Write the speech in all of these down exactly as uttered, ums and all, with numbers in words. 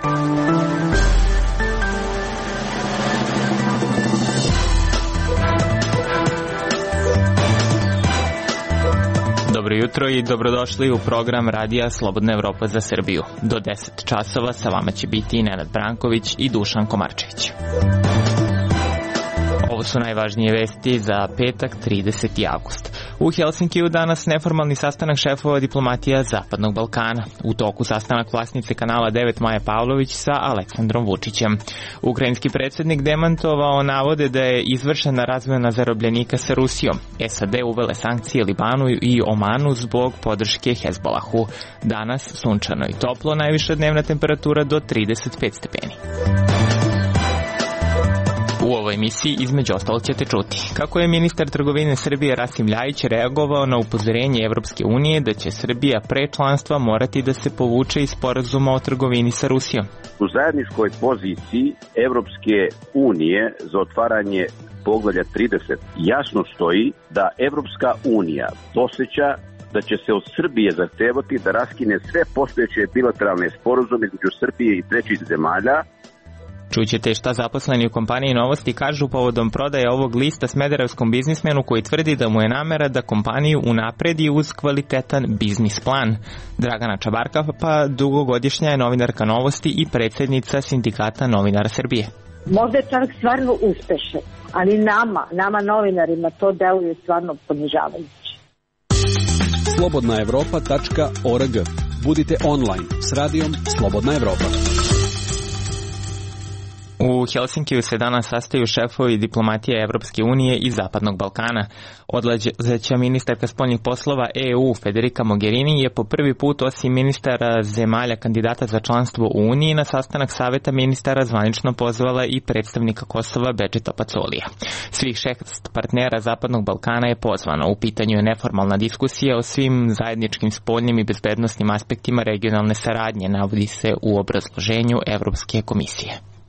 Dobro jutro i dobrodošli u program Radija Slobodna Evropa za Srbiju. Do deset časova sa vama će biti Nenad Branković i Dušan Komarčević. Ovo su najvažnije vesti za petak, trideseti avgust. U Helsinkiju danas neformalni sastanak šefova diplomatija Zapadnog Balkana. U toku sastanak vlasnice Kanala devet Maje Pavlović sa Aleksandrom Vučićem. Ukrajinski predsjednik demantovao navode da je izvršena razmjena zarobljenika sa Rusijom. S A D uvele sankcije Libanu i Omanu zbog podrške Hezbolahu. Danas sunčano i toplo, najviša dnevna temperatura do trideset pet stepeni. U ovoj emisiji između ostalog ćete čuti kako je ministar trgovine Srbije Rasim Ljajić reagovao na upozorenje Evropske unije da će Srbija pre članstva morati da se povuče iz sporazuma o trgovini sa Rusijom. U zajedničkoj poziciji Evropske unije za otvaranje poglavlja trideset jasno stoji da Evropska unija posjeća da će se od Srbije zahtevati da raskine sve postojeće bilateralne sporazume između Srbije i trećih zemalja. Čućete šta zaposleni u kompaniji Novosti kažu povodom prodaje ovog lista smederevskom biznismenu koji tvrdi da mu je namera da kompaniju unapredi uz kvalitetan biznis plan. Dragana Čabarka, pa dugogodišnja je novinarka Novosti i predsjednica Sindikata novinara Srbije. Možda je čovjek stvarno uspešan, ali nama, nama novinarima to deluje stvarno ponižavajuće. slobodna evropa tačka org. Budite online s radijom Slobodna Evropa. U Helsinkiju se danas sastaju šefovi diplomatije Evropske unije i Zapadnog Balkana. Odlazeća ministarka spoljnih poslova E U Federica Mogherini je po prvi put osim ministara zemalja kandidata za članstvo u Uniji na sastanak saveta ministara zvanično pozvala i predstavnika Kosova Bedžeta Pacolija. Svih šest partnera Zapadnog Balkana je pozvano. U pitanju je neformalna diskusija o svim zajedničkim spoljnim i bezbednosnim aspektima regionalne saradnje, navodi se u obrazloženju Evropske komisije.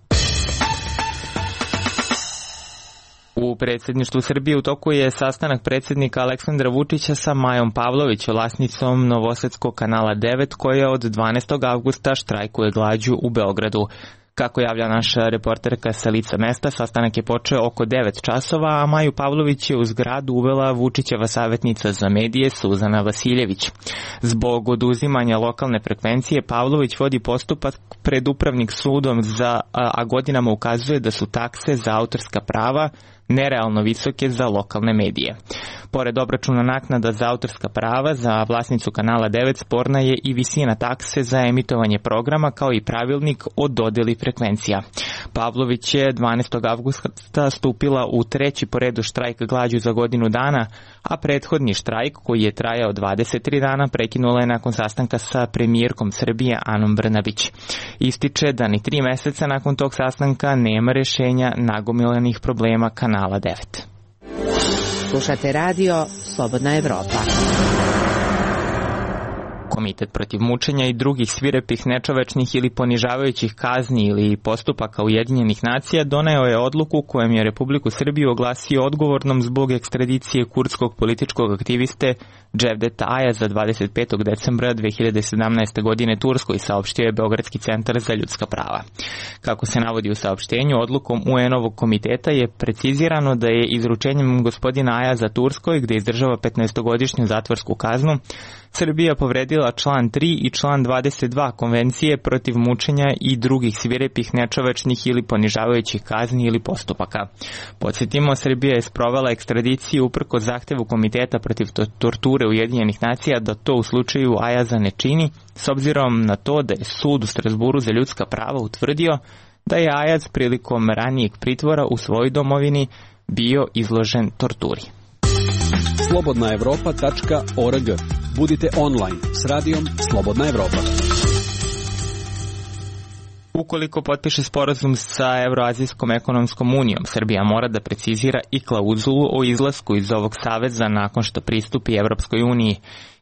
U predsjedništvu Srbije u toku je sastanak predsjednika Aleksandra Vučića sa Majom Pavlović, vlasnicom novosadskog Kanala devet, koja od dvanaestog avgusta štrajkuje glađu u Beogradu. Kako javlja naša reporterka sa lica mesta, sastanak je počeo oko devet časova, a Maju Pavlović je u zgradu uvela Vučićeva savjetnica za medije Suzana Vasiljević. Zbog oduzimanja lokalne frekvencije, Pavlović vodi postupak pred upravnim sudom, za, a godinama ukazuje da su takse za autorska prava nerealno visoke za lokalne medije. Pored obračuna naknada za autorska prava, za vlasnicu Kanala devet sporna je i visina takse za emitovanje programa, kao i pravilnik o dodeli frekvencija. Pavlović je dvanaestog avgusta stupila u treći po redu štrajk glađu za godinu dana, a prethodni štrajk, koji je trajao dvadeset tri dana, prekinula je nakon sastanka sa premijerkom Srbije Anom Brnabić. Ističe da ni tri meseca nakon tog sastanka nema rešenja nagomilanih problema Kanala devet. Slušate radio Slobodna Evropa. Komitet protiv mučenja i drugih svirepih, nečovečnih ili ponižavajućih kazni ili postupaka Ujedinjenih nacija doneo je odluku kojom je Republiku Srbiju oglasio odgovornom zbog ekstradicije kurdskog političkog aktiviste Cevdet Ayaza dvadeset petog decembra dve hiljade sedamnaeste. godine Turskoj, saopštio je Beogradski centar za ljudska prava. Kako se navodi u saopštenju, odlukom U N-ovog komiteta je precizirano da je izručenjem gospodina Ayaza Turskoj, gde izdržava petnaestogodišnju zatvorsku kaznu, Srbija povredila član tri i član dvadeset dva Konvencije protiv mučenja i drugih svirepih, nečovečnih ili ponižavajućih kazni ili postupaka. Podsjetimo, Srbija je sprovela ekstradiciju uprkos zahtevu Komiteta protiv torture Ujedinjenih nacija da to u slučaju Ayaza ne čini, s obzirom na to da je sud u Strasburu za ljudska prava utvrdio da je Ayaz prilikom ranijeg pritvora u svojoj domovini bio izložen torturi. slobodna evropa tačka org. Budite online s radijom Slobodna Evropa. Ukoliko potpiše sporazum sa Evroazijskom ekonomskom unijom, Srbija mora da precizira i klauzulu o izlasku iz ovog saveza nakon što pristupi Evropskoj uniji.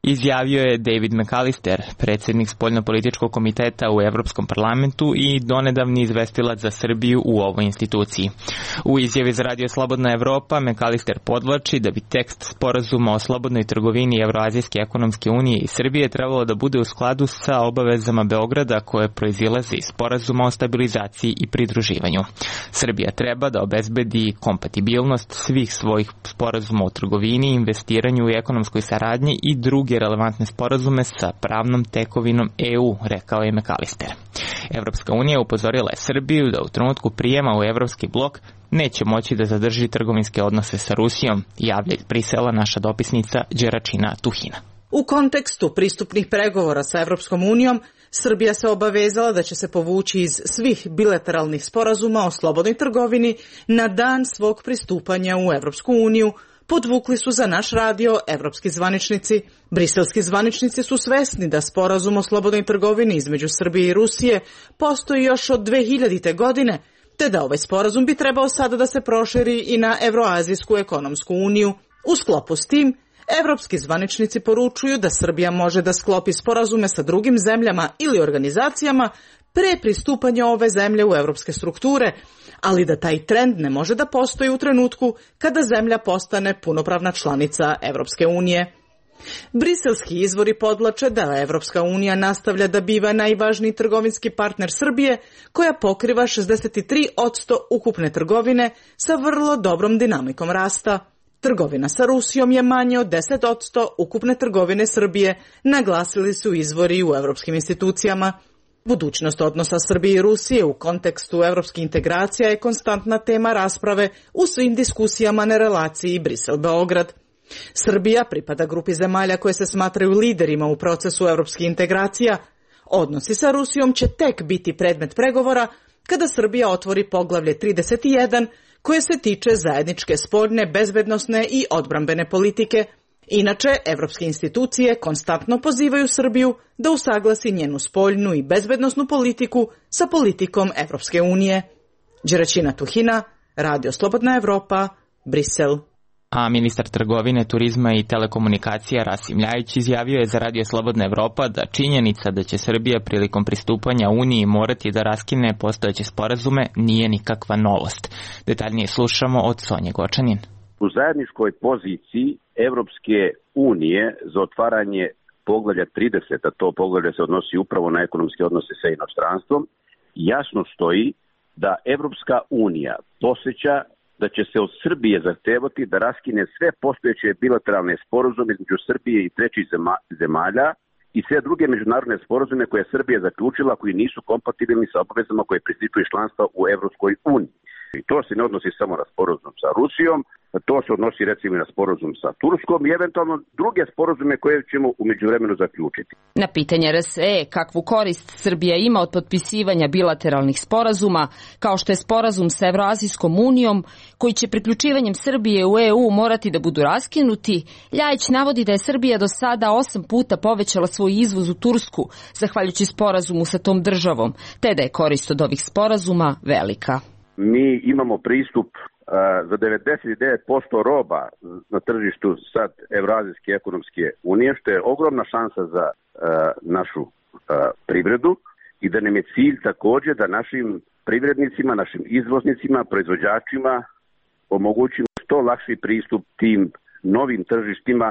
izjavio je David McAllister, predsjednik spoljnopolitičkog komiteta u Evropskom parlamentu i donedavni izvestilac za Srbiju u ovoj instituciji. U izjavi za Radio Slobodna Evropa McAllister podvlači da bi tekst sporazuma o slobodnoj trgovini Evroazijske ekonomske unije i Srbije trebalo da bude u skladu sa obavezama Beograda koje proizilaze iz sporazuma o stabilizaciji i pridruživanju. Srbija treba da obezbedi kompatibilnost svih svojih sporazuma o trgovini, investiranju i ekonomskoj saradnji i druge relevantne sporazume sa pravnom tekovinom E U, rekao je McAllister. Evropska unija upozorila je Srbiju da u trenutku prijema u Evropski blok neće moći da zadrži trgovinske odnose sa Rusijom, javlja iz Brisela naša dopisnica Đeračina Tuhina. U kontekstu pristupnih pregovora sa Evropskom unijom, Srbija se obavezala da će se povući iz svih bilateralnih sporazuma o slobodnoj trgovini na dan svog pristupanja u Evropsku uniju, podvukli su za naš radio evropski zvaničnici. Briselski zvaničnici su svesni da sporazum o slobodnoj trgovini između Srbije i Rusije postoji još od dve hiljadite. godine, te da ovaj sporazum bi trebao sada da se proširi i na Evroazijsku ekonomsku uniju. U sklopu s tim, evropski zvaničnici poručuju da Srbija može da sklopi sporazume sa drugim zemljama ili organizacijama pre pristupanja ove zemlje u evropske strukture, ali da taj trend ne može da postoji u trenutku kada zemlja postane punopravna članica Evropske unije. Briselski izvori podvlače da Evropska unija nastavlja da biva najvažniji trgovinski partner Srbije, koja pokriva šezdeset tri posto ukupne trgovine sa vrlo dobrom dinamikom rasta. Trgovina sa Rusijom je manje od deset posto ukupne trgovine Srbije, naglasili su izvori u evropskim institucijama. Budućnost odnosa Srbije i Rusije u kontekstu evropskih integracija je konstantna tema rasprave u svim diskusijama na relaciji Brisel-Beograd. Srbija pripada grupi zemalja koje se smatraju liderima u procesu evropskih integracija. Odnosi sa Rusijom će tek biti predmet pregovora kada Srbija otvori poglavlje trideset jedan, koje se tiče zajedničke spoljne, bezbednosne i odbrambene politike. Inače, evropske institucije konstantno pozivaju Srbiju da usaglasi njenu spoljnu i bezbednosnu politiku sa politikom Evropske unije. Đeračina Tuhina, Radio Slobodna Evropa, Brisel. A ministar trgovine, turizma i telekomunikacija Rasim Ljajić izjavio je za Radio Slobodna Evropa da činjenica da će Srbija prilikom pristupanja Uniji morati da raskine postojeće sporazume nije nikakva novost. Detaljnije slušamo od Sonje Gočanin. U zajedničkoj poziciji Evropske unije za otvaranje poglavlja trideset, a to poglavlje se odnosi upravo na ekonomske odnose sa inostranstvom, jasno stoji da Evropska unija posjeća da će se od Srbije zahtevati da raskine sve postojeće bilateralne sporazume između Srbije i trećih zemalja i sve druge međunarodne sporazume koje je Srbija zaključila koji nisu kompatibilni sa obavezama koje proističu iz članstva u Evropskoj uniji. I to se ne odnosi samo na sporazum sa Rusijom, to se odnosi recimo i na sporazum sa Turskom i eventualno druge sporazume koje ćemo u međuvremenu zaključiti. Na pitanje R S E kakvu korist Srbija ima od potpisivanja bilateralnih sporazuma, kao što je sporazum sa Evroazijskom unijom, koji će priključivanjem Srbije u E U morati da budu raskinuti, Ljajić navodi da je Srbija do sada osam puta povećala svoj izvoz u Tursku, zahvaljujući sporazumu sa tom državom, te da je korist od ovih sporazuma velika. Mi imamo pristup uh, za devedeset devet posto roba na tržištu sad Evroazijske ekonomske unije, što je ogromna šansa za uh, našu uh, privredu i da nam je cilj također da našim privrednicima, našim izvoznicima, proizvođačima omogućimo što lakši pristup tim novim tržištima,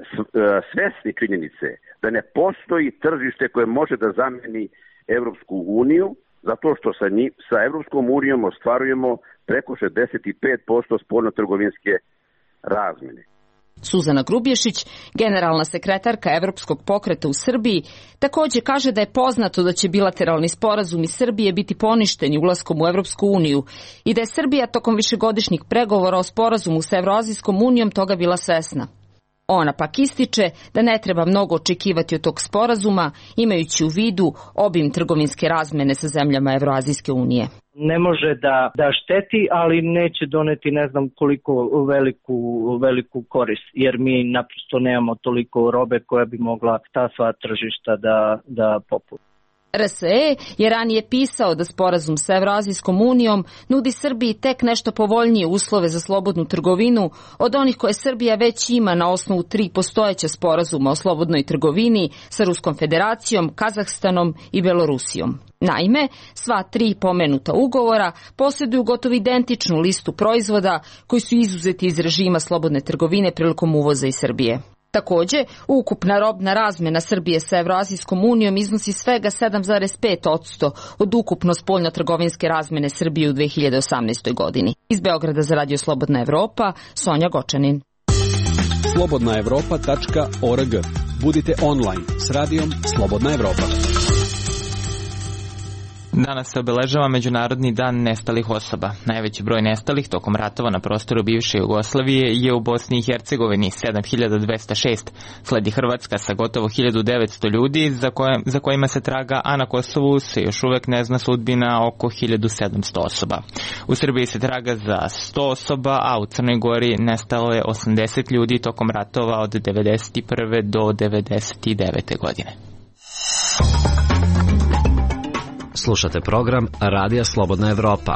svesni činjenice da ne postoji tržište koje može da zameni Evropsku uniju, zato što sa, njim, sa Evropskom unijom ostvarujemo preko šezdeset pet posto spoljnotrgovinske razmjene. Suzana Grubješić, generalna sekretarka Evropskog pokreta u Srbiji, također kaže da je poznato da će bilateralni sporazumi Srbije biti poništeni ulaskom u Evropsku uniju i da je Srbija tokom višegodišnjih pregovora o sporazumu sa Evroazijskom unijom toga bila svesna. Ona pak ističe da ne treba mnogo očekivati od tog sporazuma, imajući u vidu obim trgovinske razmene sa zemljama Evroazijske unije. Ne može da, da šteti, ali neće doneti ne znam koliko veliku, veliku korist, jer mi naprosto nemamo toliko robe koja bi mogla ta sva tržišta da, da popuni. R S E je ranije pisao da sporazum sa Evroazijskom unijom nudi Srbiji tek nešto povoljnije uslove za slobodnu trgovinu od onih koje Srbija već ima na osnovu tri postojeća sporazuma o slobodnoj trgovini sa Ruskom federacijom, Kazahstanom i Belorusijom. Naime, sva tri pomenuta ugovora posjeduju gotovo identičnu listu proizvoda koji su izuzeti iz režima slobodne trgovine prilikom uvoza iz Srbije. Takođe, ukupna robna razmena Srbije sa Evroazijskom unijom iznosi svega sedam zarez pet posto od ukupno spoljno-trgovinske razmene Srbije u dve hiljade osamnaestoj. godini. Iz Beograda za Radio Slobodna Evropa, Sonja Gočanin. slobodna evropa tačka org. Budite online s radijom Slobodna Evropa. Danas se obeležava Međunarodni dan nestalih osoba. Najveći broj nestalih tokom ratova na prostoru bivše Jugoslavije je u Bosni i Hercegovini, sedam hiljada dvesta šest. Sledi Hrvatska sa gotovo hiljadu devetsto ljudi za, koje, za kojima se traga, a na Kosovu se još uvek ne zna sudbina oko hiljadu sedamsto osoba. U Srbiji se traga za sto osoba, a u Crnoj Gori nestalo je osamdeset ljudi tokom ratova od devedeset prve do devedeset devete. godine. Slušate program Radija Slobodna Evropa.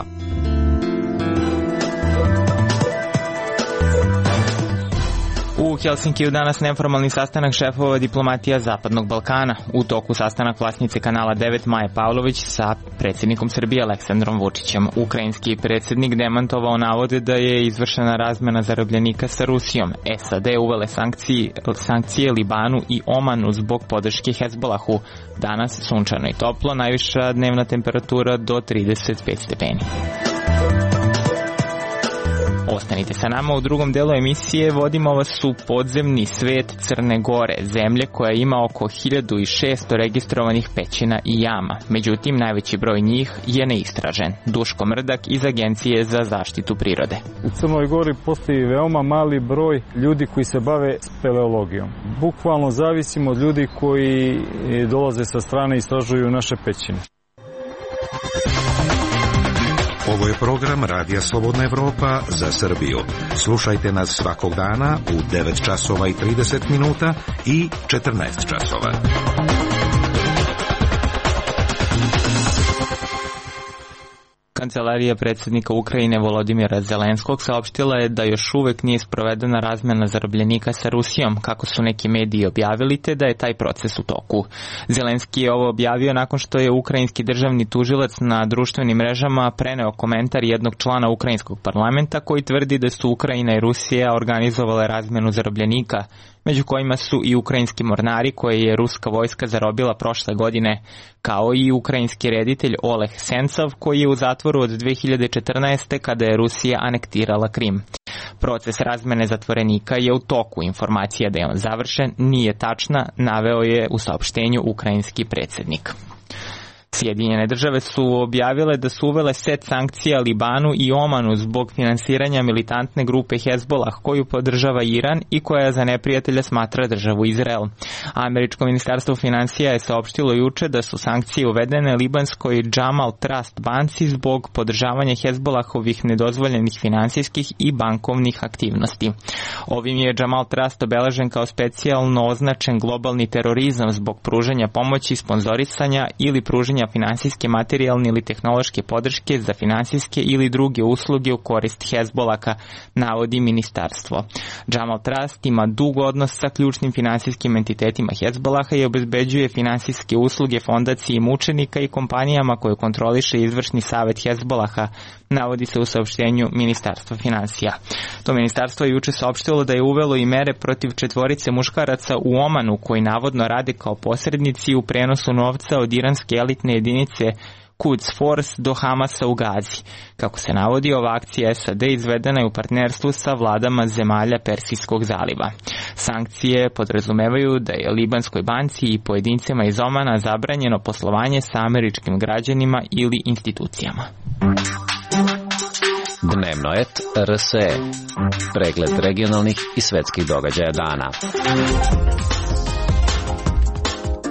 U Helsinkiju danas neformalni sastanak šefova diplomatija Zapadnog Balkana. U toku sastanak vlasnice Kanala devet Maje Pavlović sa predsjednikom Srbije Aleksandrom Vučićem. Ukrajinski predsjednik demantovao navode da je izvršena razmena zarobljenika sa Rusijom. S A D uvele sankcije, sankcije Libanu i Omanu zbog podrške Hezbolahu. Danas sunčano i toplo, najviša dnevna temperatura do trideset pet stepeni. Ostanite sa nama, u drugom delu emisije vodimo vas u podzemni svet Crne Gore, zemlje koja ima oko hiljadu šesto registrovanih pećina i jama. Međutim, najveći broj njih je neistražen. Duško Mrdak iz Agencije za zaštitu prirode. U Crnoj Gori postoji veoma mali broj ljudi koji se bave speleologijom. Bukvalno zavisimo od ljudi koji dolaze sa strane i istražuju naše pećine. Ovo je program Radija Slobodna Evropa za Srbiju. Slušajte nas svakog dana u devet časova i trideset minuta i četrnaest časova. Kancelarija predsjednika Ukrajine Volodimira Zelenskog saopštila je da još uvek nije sprovedena razmena zarobljenika sa Rusijom, kako su neki mediji objavili, te da je taj proces u toku. Zelenski je ovo objavio nakon što je ukrajinski državni tužilac na društvenim mrežama preneo komentar jednog člana ukrajinskog parlamenta koji tvrdi da su Ukrajina i Rusija organizovale razmenu zarobljenika, među kojima su i ukrajinski mornari koje je ruska vojska zarobila prošle godine, kao i ukrajinski reditelj Oleg Sencov koji je u zatvoru od dve hiljade četrnaeste. kada je Rusija anektirala Krim. Proces razmene zatvorenika je u toku, informacija da je on završen nije tačna, naveo je u saopštenju ukrajinski predsjednik. Sjedinjene države su objavile da su uvele set sankcija Libanu i Omanu zbog finansiranja militantne grupe Hezbolah koju podržava Iran i koja za neprijatelja smatra državu Izrael. Američko ministarstvo financija je saopštilo juče da su sankcije uvedene libanskoj Jamal Trust banci zbog podržavanja Hezbolahovih nedozvoljenih finansijskih i bankovnih aktivnosti. Ovim je Jamal Trust obeležen kao specijalno označen globalni terorizam zbog pružanja pomoći, sponzorisanja ili pružanja finansijske, materijalne ili tehnološke podrške za finansijske ili druge usluge u korist Hezbolaka, navodi ministarstvo. Jamal Trust ima dug odnos sa ključnim finansijskim entitetima Hezbolaha i obezbeđuje finansijske usluge fondaciji mučenika i kompanijama koje kontroliše izvršni savet Hezbolaha, navodi se u saopštenju Ministarstva financija. To ministarstvo je juče saopštilo da je uvelo i mere protiv četvorice muškaraca u Omanu koji navodno rade kao posrednici u prenosu novca od iranske elitne jedinice Quds Force do Hamasa u Gazi. Kako se navodi, ova akcija S A D izvedena je u partnerstvu sa vladama zemalja Persijskog zaliva. Sankcije podrazumevaju da je Libanskoj banci i pojedincima iz Omana zabranjeno poslovanje sa američkim građanima ili institucijama. Dnevno et R S E. Pregled regionalnih i svetskih događaja dana.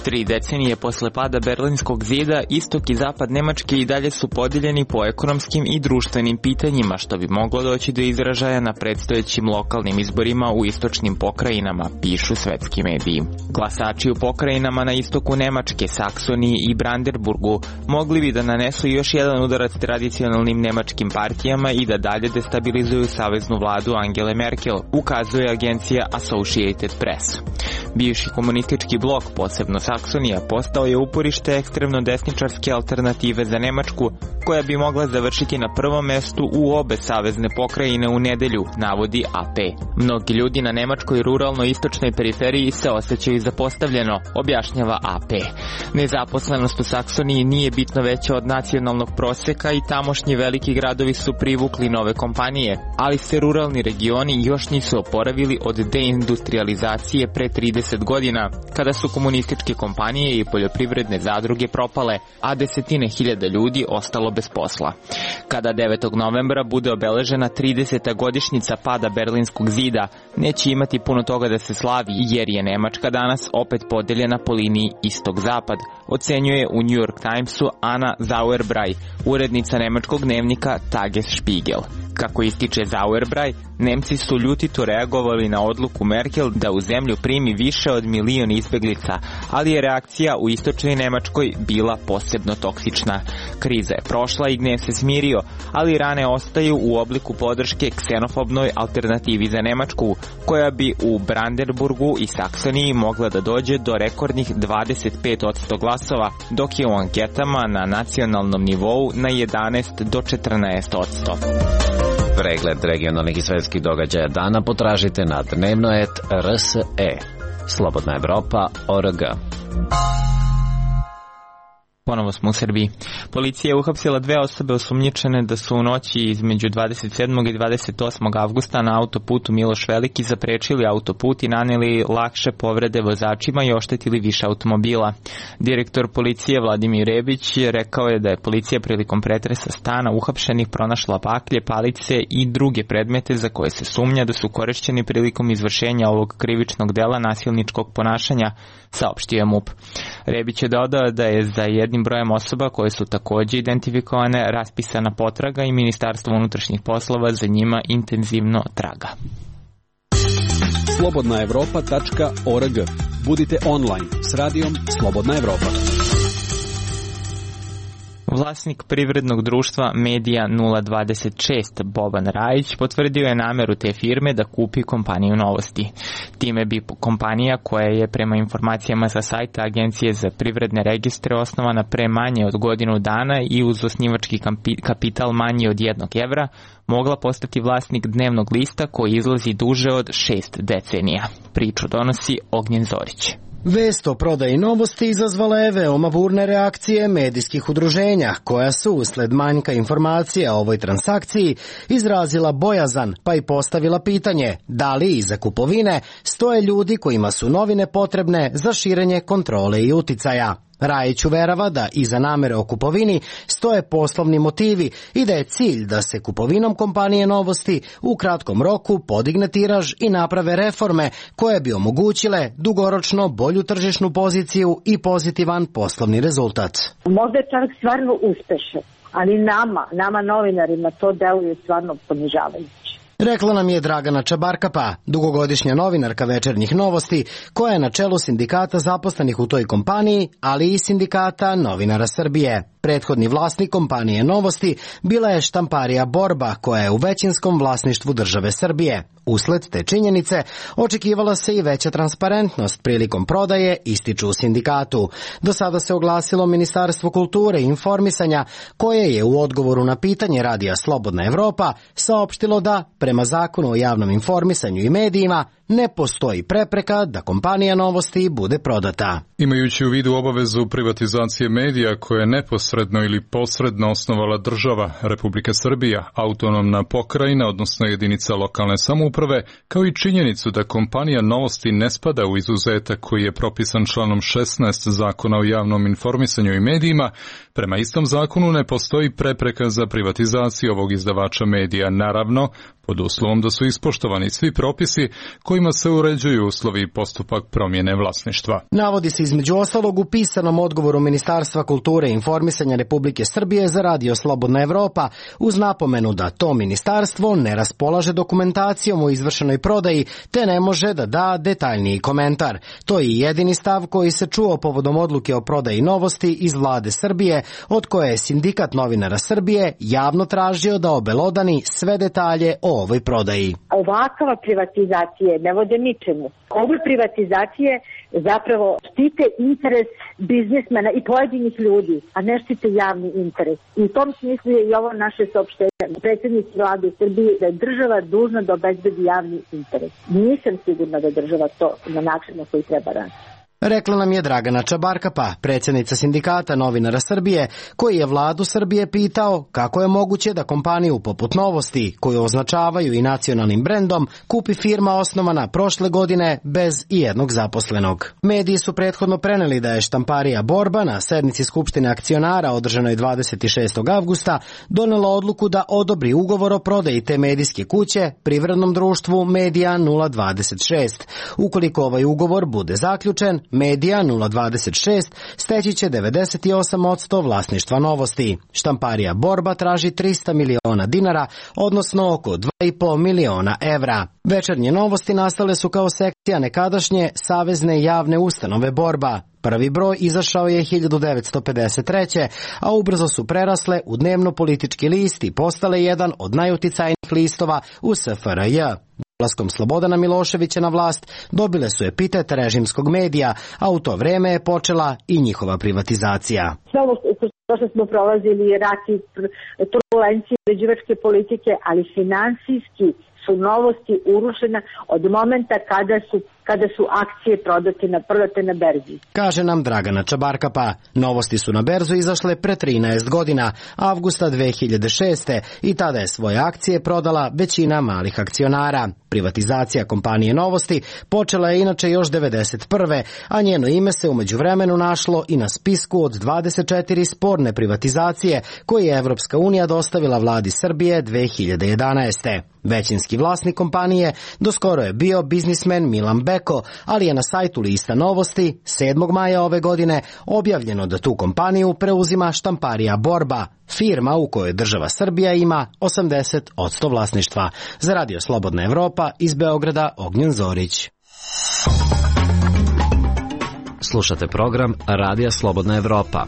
Tri decenije posle pada Berlinskog zida, istok i zapad Nemačke i dalje su podijeljeni po ekonomskim i društvenim pitanjima, što bi moglo doći do izražaja na predstojećim lokalnim izborima u istočnim pokrajinama, pišu svetski mediji. Glasači u pokrajinama na istoku Nemačke, Saksoniji i Brandenburgu mogli bi da nanesu još jedan udarac tradicionalnim nemačkim partijama i da dalje destabilizuju saveznu vladu Angele Merkel, ukazuje agencija Associated Press. Bivši komunistički blok, posebno Saksonija, postao je uporište ekstremno desničarske alternative za Nemačku, koja bi mogla završiti na prvom mestu u obe savezne pokrajine u nedelju, navodi A P. Mnogi ljudi na nemačkoj ruralno-istočnoj periferiji se osjećaju zapostavljeno, objašnjava A P. Nezaposlenost u Saksoniji nije bitno veća od nacionalnog proseka i tamošnji veliki gradovi su privukli nove kompanije, ali se ruralni regioni još nisu oporavili od deindustrializacije pre trideset godina, kada su komunističke kompanije i poljoprivredne zadruge propale, a desetine hiljada ljudi ostalo bez posla. Kada devetog novembra bude obeležena trideseta godišnjica pada Berlinskog zida, neće imati puno toga da se slavi, jer je Nemačka danas opet podeljena po liniji istok-zapad, ocenjuje u New York Timesu Anna Sauerbrei, urednica nemačkog dnevnika Tagesspiegel. Kako ističe Sauerbrei, Nemci su ljutito reagovali na odluku Merkel da u zemlju primi više od milion izbeglica, ali je reakcija u istočnoj Nemačkoj bila posebno toksična. Kriza je prošla i gnev se smirio, ali rane ostaju u obliku podrške ksenofobnoj alternativi za Nemačku, koja bi u Brandenburgu i Saksoniji mogla da dođe do rekordnih dvadeset pet posto glasova, dok je u anketama na nacionalnom nivou na jedanaest do četrnaest posto. Pregled regionalnih i svetskih događaja dana potražite na dnevnoet R S E. Slobodna Evropa O R G. Ponovo smo u Srbiji. Policija je uhapsila dve osobe osumnjičene da su u noći između dvadeset sedmog i dvadeset osmog avgusta na autoputu Miloš Veliki zaprečili autoput i naneli lakše povrede vozačima i oštetili više automobila. Direktor policije Vladimir Rebić rekao je da je policija prilikom pretresa stana uhapšenih pronašla baklje, palice i druge predmete za koje se sumnja da su korišćeni prilikom izvršenja ovog krivičnog dela nasilničkog ponašanja, saopštio je M U P. Rebić je dodao da je za jednim brojem osoba koje su takođe identifikovane raspisana potraga i Ministarstvo unutrašnjih poslova za njima intenzivno traga. slobodna evropa tačka org. Budite online s radijom Slobodna Evropa. Vlasnik privrednog društva Medija nula dvadeset šest Boban Rajić potvrdio je nameru te firme da kupi kompaniju Novosti. Time bi kompanija, koja je prema informacijama sa sajta Agencije za privredne registre osnovana pre manje od godinu dana i uz osnivački kapital manji od jednog evra, mogla postati vlasnik dnevnog lista koji izlazi duže od šest decenija. Priču donosi Ognjen Zorić. Vest o prodaji Novosti izazvala je veoma burne reakcije medijskih udruženja, koja su, usled manjka informacija o ovoj transakciji, izrazila bojazan, pa i postavila pitanje da li iza kupovine stoje ljudi kojima su novine potrebne za širenje kontrole i uticaja. Rajić uverava da iza namere o kupovini stoje poslovni motivi i da je cilj da se kupovinom kompanije Novosti u kratkom roku podigne tiraž i naprave reforme koje bi omogućile dugoročno bolju tržišnu poziciju i pozitivan poslovni rezultat. Možda je čak stvarno uspešan, ali nama, nama novinarima to deluje stvarno ponižavajuće. Rekla nam je Dragana Čabarkapa, dugogodišnja novinarka Večernjih Novosti, koja je na čelu sindikata zaposlenih u toj kompaniji, ali i sindikata novinara Srbije. Prethodni vlasnik kompanije Novosti bila je štamparija Borba, koja je u većinskom vlasništvu države Srbije. Usled te činjenice očekivala se i veća transparentnost prilikom prodaje, ističu u sindikatu. Do sada se oglasilo Ministarstvo kulture i informisanja, koje je u odgovoru na pitanje radija Slobodna Evropa saopštilo da, prema Zakonu o javnom informisanju i medijima, ne postoji prepreka da kompanija Novosti bude prodata. Imajući u vidu obavezu privatizacije medija koje je neposredno ili posredno osnovala država Republika Srbija, autonomna pokrajina, odnosno jedinica lokalne samouprave, kao i činjenicu da kompanija Novosti ne spada u izuzetak koji je propisan članom šesnaest Zakona o javnom informisanju i medijima, prema istom zakonu ne postoji prepreka za privatizaciju ovog izdavača medija. Naravno, pod uslovom da su ispoštovani svi propisi kojima se uređuju uslovi i postupak promjene vlasništva. Navodi se između ostalog u pisanom odgovoru Ministarstva kulture i informisanja Republike Srbije za Radio Slobodna Evropa, uz napomenu da to ministarstvo ne raspolaže dokumentacijom o izvršenoj prodaji, te ne može da da detaljniji komentar. To je jedini stav koji se čuo povodom odluke o prodaji Novosti iz vlade Srbije, od koje je Sindikat novinara Srbije javno tražio da obelodani sve detalje o ovoj prodaji. Ovakva privatizacije ne vode ničemu. Ove privatizacije zapravo štite interes biznismena i pojedinih ljudi, a ne štite javni interes. I u tom smislu je i ovo naše saopštenje predsjednici vlade Srbije da je država dužna da obezbedi javni interes. Nisam sigurna da država to na način na koji treba raditi. Rekla nam je Dragana Čabarkapa, predsjednica Sindikata novinara Srbije, koji je vladu Srbije pitao kako je moguće da kompaniju poput Novosti, koju označavaju i nacionalnim brendom, kupi firma osnovana prošle godine bez ijednog zaposlenog. Mediji su prethodno preneli da je štamparija Borba na sednici Skupštine akcionara održanoj dvadeset šestog avgusta donela odluku da odobri ugovor o prodaji te medijske kuće privrednom društvu Medija nula dvadeset šest. Ukoliko ovaj ugovor bude zaključen, Medija nula dvadeset šest steći će devedeset osam posto vlasništva Novosti. Štamparija Borba traži trista miliona dinara, odnosno oko dva i po miliona evra. Večernje Novosti nastale su kao sekcija nekadašnje Savezne javne ustanove Borba. Prvi broj izašao je hiljadu devetsto pedeset treće. a ubrzo su prerasle u dnevno-politički list i postale jedan od najuticajnijih listova u S F R J. Dolaskom Slobodana Miloševića na vlast dobile su epitet režimskog medija, a u to vreme je počela i njihova privatizacija. Sve ovo što smo prolazili, rati, turbulencije, uređivačke politike, ali finansijski su Novosti urušena od momenta kada su kada su akcije prodate na, prodate na berzi. Kaže nam Dragana Čabarkapa. Novosti su na berzu izašle pre trinaest godina, avgusta dve hiljade šeste. i tada je svoje akcije prodala većina malih akcionara. Privatizacija kompanije Novosti počela je inače još devedeset prve. a njeno ime se u međuvremenu našlo i na spisku od dvadeset četiri sporne privatizacije koje je Evropska unija dostavila vladi Srbije dve hiljade jedanaeste. Većinski vlasnik kompanije doskoro je bio biznismen Milan Beko, ali je na sajtu lista Novosti sedmog maja ove godine objavljeno da tu kompaniju preuzima štamparija Borba, firma u kojoj država Srbija ima osamdeset posto vlasništva. Za Radio Slobodna Evropa iz Beograda Ognjen Zorić. Slušate program Radija Slobodna Evropa.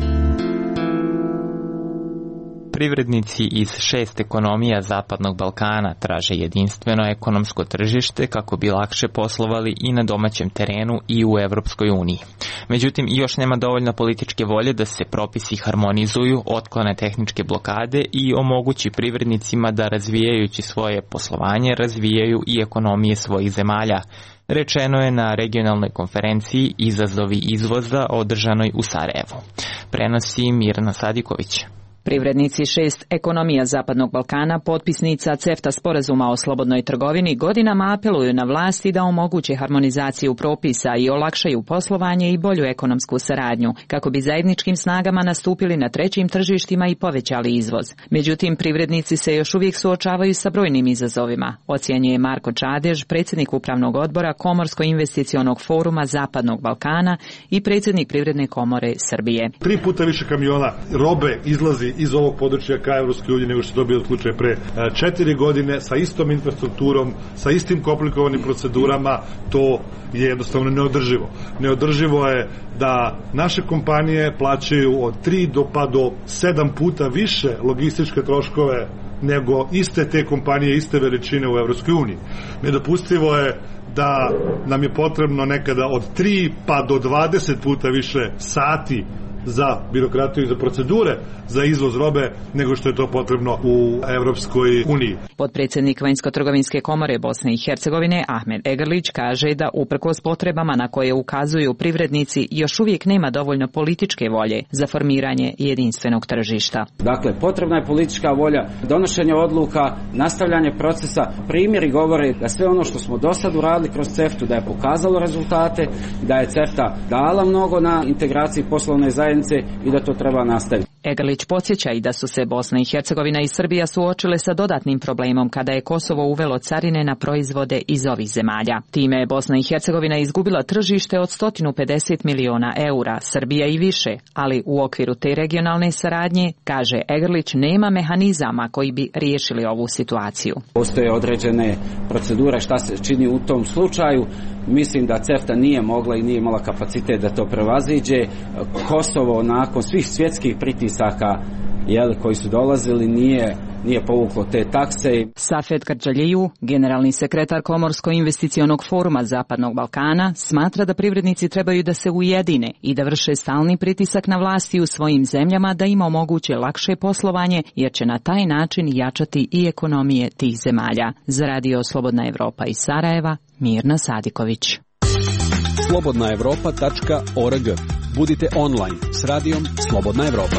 Privrednici iz šest ekonomija Zapadnog Balkana traže jedinstveno ekonomsko tržište kako bi lakše poslovali i na domaćem terenu i u Evropskoj uniji. Međutim, još nema dovoljno političke volje da se propisi harmonizuju, otklone tehničke blokade i omogući privrednicima da razvijajući svoje poslovanje razvijaju i ekonomije svojih zemalja. Rečeno je na regionalnoj konferenciji Izazovi izvoza održanoj u Sarajevu. Prenosi Mirna Sadiković. Privrednici šest ekonomija Zapadnog Balkana, potpisnica CEFTA sporazuma o slobodnoj trgovini, godinama apeluju na vlasti da omoguće harmonizaciju propisa i olakšaju poslovanje i bolju ekonomsku saradnju, kako bi zajedničkim snagama nastupili na trećim tržištima i povećali izvoz. Međutim, privrednici se još uvijek suočavaju sa brojnim izazovima, ocjenjuje Marko Čadež, predsjednik upravnog odbora Komorsko-investicionog foruma Zapadnog Balkana i predsjednik Privredne komore Srbije. Tri puta više kamiona robe izlazi iz ovog područja ka Evropskoj uniji nego što je dobio slučaj pre četiri godine, sa istom infrastrukturom, sa istim komplikovanim procedurama. To je jednostavno neodrživo. Neodrživo je da naše kompanije plaćaju od tri do pa do sedam puta više logističke troškove nego iste te kompanije, iste veličine u Evropskoj uniji. Nedopustivo je da nam je potrebno nekada od tri pa do dvadeset puta više sati za birokratiju i za procedure za izvoz robe nego što je to potrebno u Evropskoj uniji. Potpredsjednik Vanjsko-trgovinske komore Bosne i Hercegovine Ahmed Egrlić kaže da uprkos potrebama na koje ukazuju privrednici još uvijek nema dovoljno političke volje za formiranje jedinstvenog tržišta. Dakle, potrebna je politička volja, donošenje odluka, nastavljanje procesa. Primjeri govore da sve ono što smo do sad uradili kroz CEFTA da je pokazalo rezultate, da je CEFTA dala mnogo na integraciji poslovne zajednice i da to treba nastaviti. Egrlić podsjeća i da su se Bosna i Hercegovina i Srbija suočile sa dodatnim problemom kada je Kosovo uvelo carine na proizvode iz ovih zemalja. Time je Bosna i Hercegovina izgubila tržište od sto pedeset miliona eura, Srbija i više, ali u okviru te regionalne saradnje, kaže Egrlić, nema mehanizama koji bi riješili ovu situaciju. Postoje određene procedure šta se čini u tom slučaju. Mislim da CEFTA nije mogla i nije imala kapacitet da to prevaziđe. Kosovo nakon svih svjetskih pritisaka jel, koji su dolazili nije, nije povuklo te takse. Safet Kardžaliju, generalni sekretar Komorsko-investicionog foruma Zapadnog Balkana, smatra da privrednici trebaju da se ujedine i da vrše stalni pritisak na vlasti u svojim zemljama da im omoguće lakše poslovanje, jer će na taj način jačati i ekonomije tih zemalja. Za Radio Slobodna Evropa iz Sarajeva, Mirna Sadiković. slobodna evropa tačka org. Budite online s radijom Slobodna Evropa.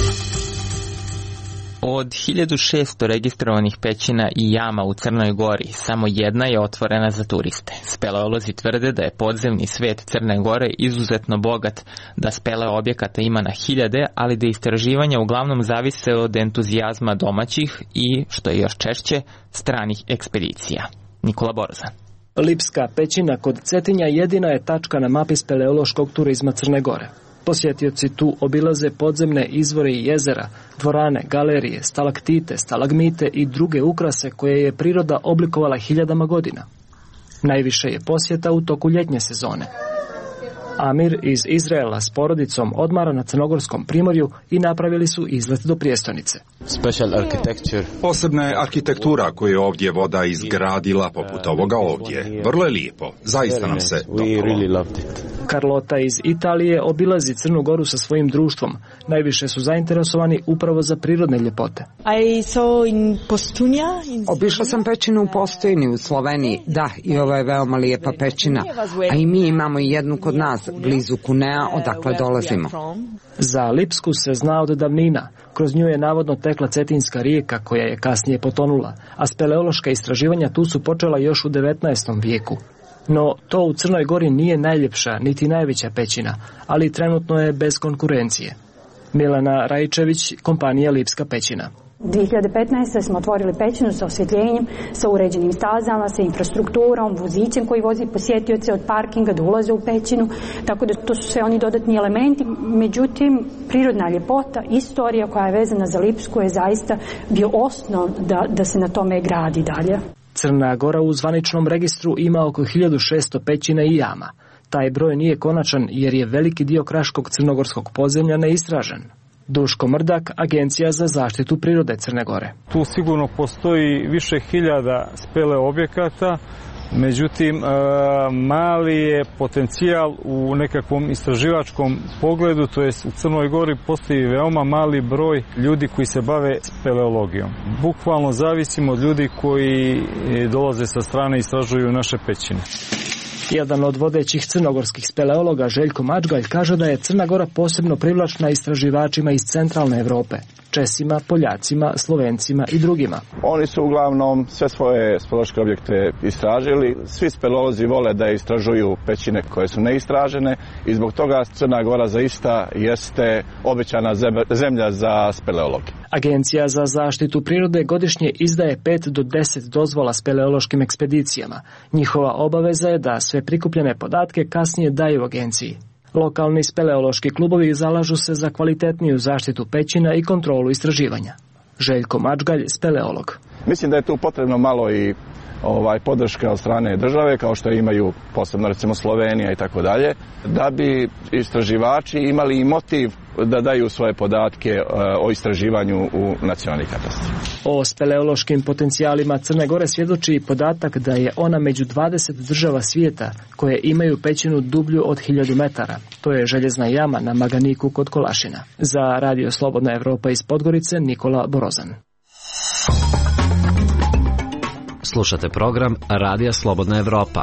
Od hiljadu šesto registrovanih pećina i jama u Crnoj Gori, samo jedna je otvorena za turiste. Speleolozi tvrde da je podzemni svet Crne Gore izuzetno bogat, da spele objekata ima na hiljade, ali da istraživanja uglavnom zavise od entuzijazma domaćih i, što je još češće, stranih ekspedicija. Nikola Borzan. Lipska pećina kod Cetinja jedina je tačka na mapi speleološkog turizma Crne Gore. Posjetioci tu obilaze podzemne izvore i jezera, dvorane, galerije, stalaktite, stalagmite i druge ukrase koje je priroda oblikovala hiljadama godina. Najviše je posjeta u toku ljetnje sezone. Amir iz Izraela s porodicom odmara na Crnogorskom primorju i napravili su izlet do prijestolnice. Posebna je arhitektura koju je ovdje voda izgradila poput ovoga ovdje. Vrlo je lijepo. Zaista nam se dopalo. Carlota iz Italije obilazi Crnu Goru sa svojim društvom. Najviše su zainteresovani upravo za prirodne ljepote. Obišla sam pećinu u Postojni u Sloveniji. Da, i ovo je veoma lijepa pećina. A i mi imamo i jednu kod nas, blizu Kunea, odakle dolazimo. Za Lipsku se zna od davnina. Kroz nju je navodno tekla Cetinska rijeka koja je kasnije potonula, a speleološka istraživanja tu su počela još u devetnaestom vijeku. No, to u Crnoj Gori nije najljepša niti najveća pećina, ali trenutno je bez konkurencije. Milana Rajčević, kompanija Lipska pećina. dvije hiljade petnaeste. smo otvorili pećinu sa osvjetljenjem, sa uređenim stazama, sa infrastrukturom, vozićem koji vozi posjetioce od parkinga da ulaze u pećinu, tako da to su sve oni dodatni elementi. Međutim, prirodna ljepota, istorija koja je vezana za Lipsku je zaista bio osnov da, da se na tome gradi dalje. Crna Gora u zvaničnom registru ima oko hiljadu šesto pećina i jama. Taj broj nije konačan jer je veliki dio kraškog crnogorskog podzemlja neistražen. Duško Mrdak, Agencija za zaštitu prirode Crne Gore. Tu sigurno postoji više hiljada spele objekata, međutim mali je potencijal u nekakvom istraživačkom pogledu, to jest u Crnoj Gori postoji veoma mali broj ljudi koji se bave speleologijom. Bukvalno zavisimo od ljudi koji dolaze sa strane i istražuju naše pećine. Jedan od vodećih crnogorskih speleologa, Željko Mačgalj, kaže da je Crna Gora posebno privlačna istraživačima iz centralne Evrope, Česima, Poljacima, Slovencima i drugima. Oni su uglavnom sve svoje speleološke objekte istražili. Svi speleolozi vole da istražuju pećine koje su neistražene i zbog toga Crna Gora zaista jeste obećana zemlja za speleologe. Agencija za zaštitu prirode godišnje izdaje pet do deset dozvola speleološkim ekspedicijama. Njihova obaveza je da sve prikupljene podatke kasnije daju agenciji. Lokalni speleološki klubovi zalažu se za kvalitetniju zaštitu pećina i kontrolu istraživanja. Željko Mačgalj, speleolog. Mislim da je tu potrebno malo i ovaj podrška od strane države, kao što imaju posebno recimo Slovenija i tako dalje, da bi istraživači imali i motiv da daju svoje podatke o istraživanju u nacionalni katastar. O speleološkim potencijalima Crne Gore svjedoči i podatak da je ona među dvadeset država svijeta koje imaju pećinu dublju od hiljadu metara. To je željezna jama na Maganiku kod Kolašina. Za Radio Slobodna Evropa iz Podgorice, Nikola Borozan. Slušate program Radija Slobodna Evropa.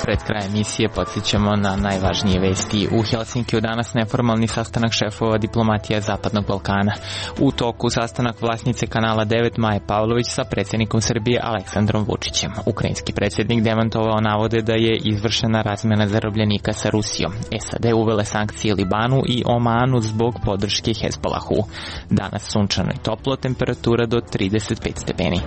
Pred krajem emisije podsjećamo na najvažnije vesti. U Helsinkiju danas neformalni sastanak šefova diplomatija Zapadnog Balkana. U toku sastanak vlasnice Kanala devet Maje Pavlović sa predsjednikom Srbije Aleksandrom Vučićem. Ukrajinski predsjednik demantovao navode da je izvršena razmjena zarobljenika sa Rusijom. S A D uvele sankcije Libanu i Omanu zbog podrške Hezbollahu. Danas sunčano i toplo, temperatura do trideset pet stepeni.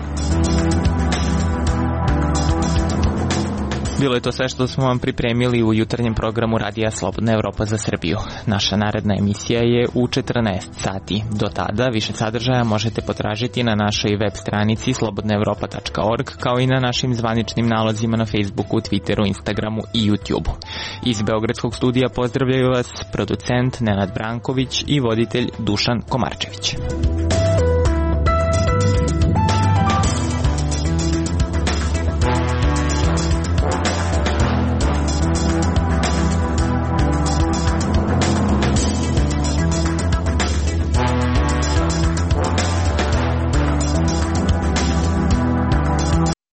Bilo je to sve što smo vam pripremili u jutarnjem programu Radija Slobodna Evropa za Srbiju. Naša naredna emisija je u četrnaest sati. Do tada više sadržaja možete potražiti na našoj web stranici slobodna evropa tačka org, kao i na našim zvaničnim nalozima na Facebooku, Twitteru, Instagramu i YouTubeu. Iz Beogradskog studija pozdravljaju vas producent Nenad Branković i voditelj Dušan Komarčević.